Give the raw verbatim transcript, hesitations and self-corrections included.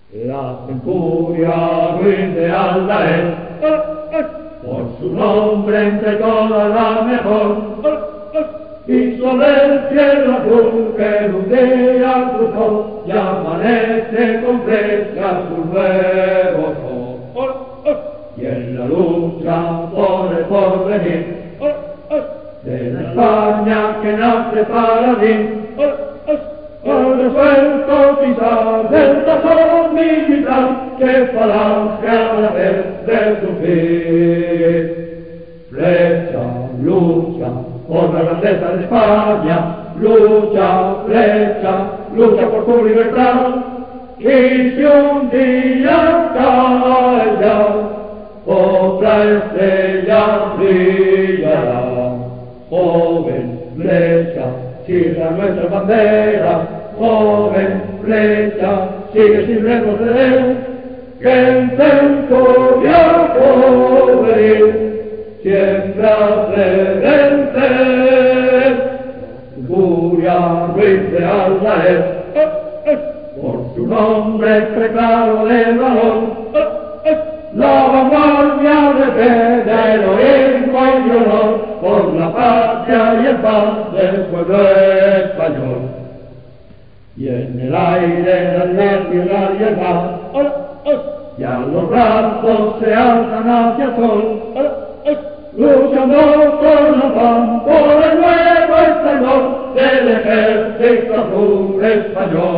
La centuria ruin de Aldael, por su nombre entre todas la mejor, y sobre el cielo azul que un día cruzó, y amanece con flecha su nuevo sol. Y en la lucha por el porvenir de la España que nace paladín, al resuelto pisar del tazón militar que falange a la vez de su fin. Flecha, lucha por la grandeza de España, lucha, flecha, lucha por tu libertad, y si un día cae ya, otra estrella brillará. Joven flecha, sirva nuestra bandera, joven flecha, sigue sin retroceder, que en centuria juvenil siempre has de vencer. Centuria ruin de Aldael, por su nombre preclaro de valor, la vanguardia de fe, de heroísmo y de honor, por la patria y el paz del pueblo español. Y en el aire la tierra y el mar, y a los brazos se alzan hacia el sol, luchando con afán por el nuevo esplendor del ejército azul español.